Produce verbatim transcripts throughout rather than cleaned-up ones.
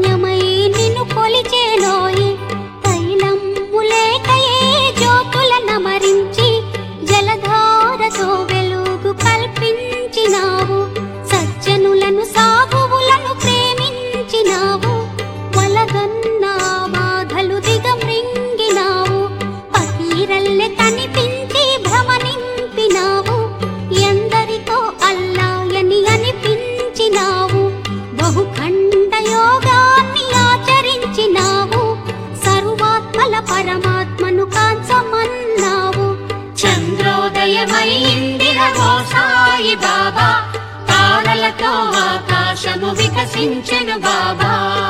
ధన్యమై నిన్ను కొలిచేలోయి తైలమ్ములేకయే జ్యోతుల నమరించి జలధారతో వెలుగు కల్పించినావు సజ్జనులను సాధువులను ప్రేమించినావు వలగన్న బాధలు దిగమృంగినావు పకీరల్లె కనిపించి భ్రమనింపినావు ఎందరికో అల్లాయని అనిపించినావు బహుఖండ యోగాన్ని ఆచరించినావు సర్వాత్మల పరమాత్మను కాంచమన్నావు చంద్రోదయమైందిరవో సాయి బాబా తారలతో ఆకాశము వికసించెను బాబా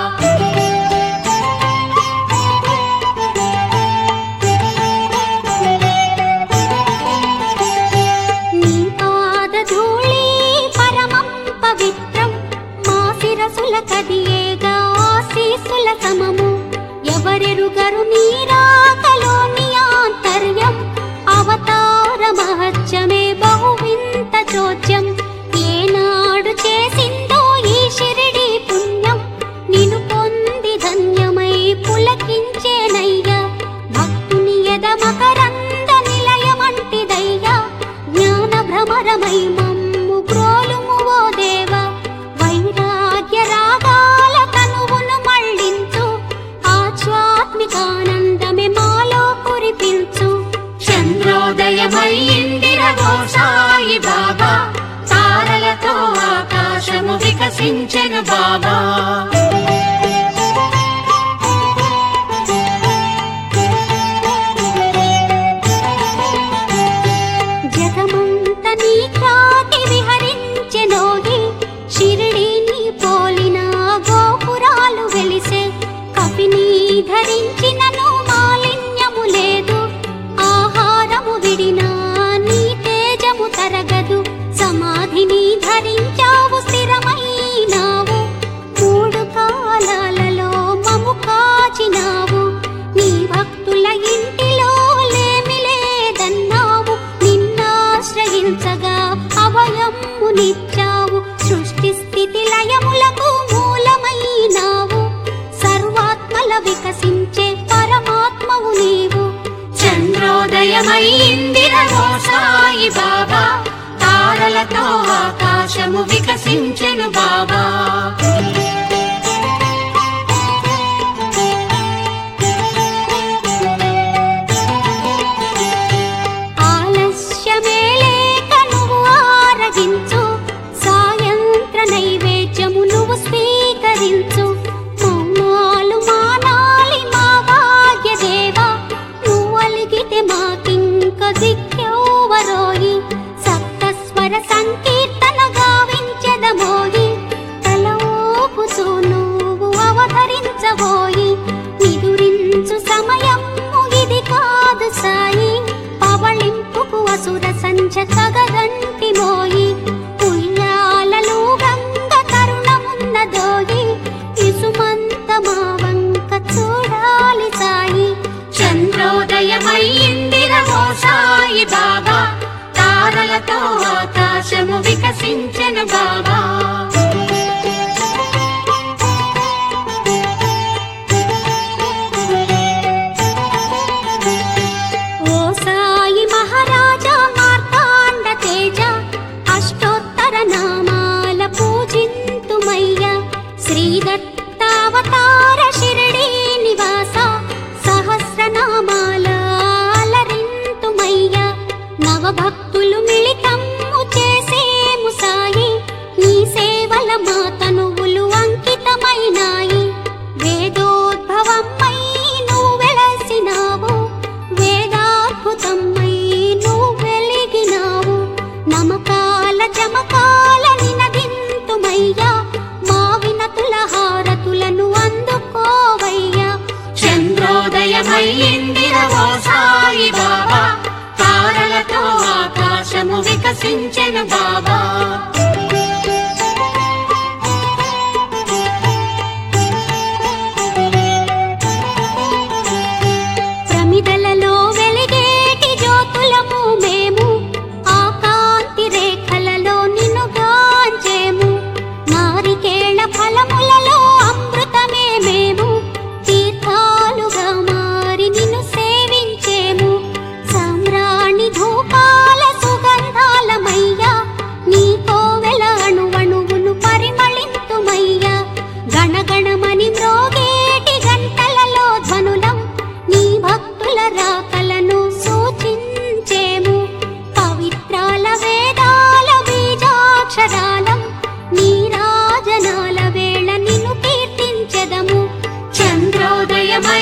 నీ పాదధూళి పరమం పవిత్రం మా శిరసుల కదియేగా ఆశీస్సుల సమము ఎవరెరుగరు నీరాకలోని ఆంతర్యం అవతార మహత్యమే బహువింత చోద్యం ఏనాడు చేసిందో ఈ షిరిడి పుణ్యం నిన్ను పొంది ధన్యమై పులకించేనయ్యా భక్తుని ఎద మకరంద నిలయమంటిదయ్యా జ్ఞాన భ్రమరమై మమ్ము గ్రోలుము ఓ దేవా వైరాగ్య రాగాల తనువును మళ్ళించు ఆధ్యాత్మికానందమే మాలో కురిపించు చంద్రోదయమైందిరవో సాయి బాబా తారలతో ఆకాశము వికసించెను బాబా జగమంత నీ ఖ్యాతి విహరించెనోయి షిరిడీని పోలిన గోపురాలు వెలిసే కపిని ధరించినను మాలిన్యము లేదు ఆహారము విడినా నీ తేజము తరగదు సమాధిని ధరించావు స్థిరమైనావు మూడు కాలాలలో మము కాచినావు నీ భక్తుల ఇంటిలో లేమి లేదన్నావు నిన్నాశ్రయించగా అభయమునిచ్చావు సృష్టి స్థితి లయములకు మూలమైనావు సర్వాత్మల వికసించే పరమాత్మవు నీవు చంద్రోదయమైందిరవో సాయి బాబా తారలతో ఆకాశము వికసించెను బాబా ఆలస్యమే లేక నువ్వు ఆరగించు సాయంత్ర నైవేద్యము నువ్వు స్వీకరించు మౌనాలు మానాలి మా భాగ్యదేవా నువ్వు అలిగితే మాకింక దిక్కెవ్వరోయి సప్తస్వర సంకీర్తన గావించెదమోయి తల ఊపుతూ నువ్వు అవతరించబోయి నిదురించు సమయము ఇది కాదు సాయి పవళింపుకు అసుర సంచ కగదంటి మోయి ఉయ్యాలలు గంగ తరుణమున్నదోయి ఇసుమంత మా వంక చూడాలి సాయి చంద్రోదయమైందిరవో సాయి బాబా తారలతో ఆకాశము వికసించెను బాబా ఓ సాయి మహారాజా మార్తాండ తేజ అష్టోత్తర నామాల పూజింతుమయ్య శ్రీదత్తావతార షిరిడీ నివాస సహస్రనామాల అలరింతుమయ్య నవభక్తులు మిళితము చేసేము సాయి నీ సేవల మా తనువులు అంకితమైనాయి వేదోద్భవమై నువ్వు వెలసినావు వేదాద్భుతమై నువ్వు వెలిగినావు నమకాల చమకాల నినదింతుమయ్యా మా వినతుల హారతులను అందుకోవయ్యా చంద్రోదయమైందిరవో సాయి బాబా తారలతో ఆకాశము వికసించెను బాబా ప్రమిదలలో వెలిగేటి జ్యోతులము మేము ఆ కాంతి రేఖలలో నిన్ను గాంచేము నారికేళ ఫలములలో అమృతమే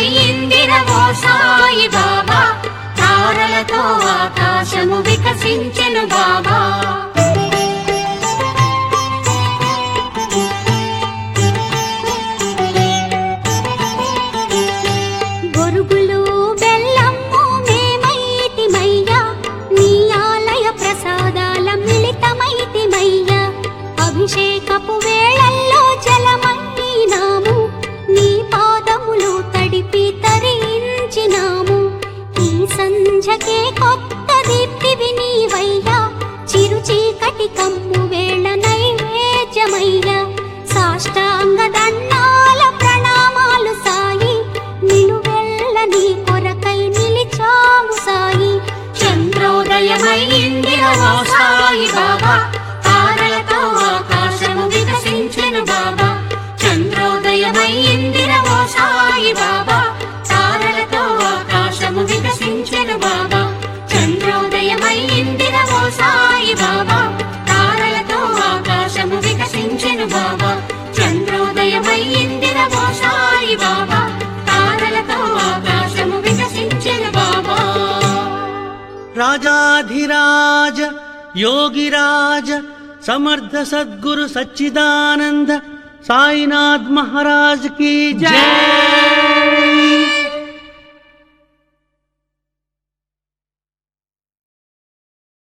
చంద్రోదయమైందిరవో సాయి బాబా తారలతో ఆకాశము వికసించెను బాబా గొరుగులు బెల్లము మేమైతిమయ్యా నీ ఆలయ ప్రసాదాల మిళితమైతిమయ్యా అభిషేకపు వేళల్లో జలమైనాము నీ పాదములు తడిపి తరించినాము ఈ సంధ్యకే కొత్త దీప్తివి నీవయ్యా చిరు చీకటి కమ్ము వేళ నైవేద్యమయ్యా సాష్టాంగ దండాల ప్రణామాలు సాయి నిలువెల్ల నీ కొరకై నిలిచాము సాయి చంద్రోదయమైందిరవో సాయి బాబా తారలతో ఆకాశము వికసించెను బాబా చంద్రోదయమైందిరవో సాయి బాబా తారలతో ఆకాశము వికసించెను బాబా చంద్రోదయమైందిరవో సాయి బాబా తారలతో ఆకాశము వికసించెను బాబా చంద్రోదయమైందిరవో సాయి బాబా తారలతో ఆకాశము వికసించెను బాబా రాజాధిరాజ యోగిరాజ సమర్థ సద్గురు సచ్చిదానంద సాయినాథ్ మహారాజ్ की जय।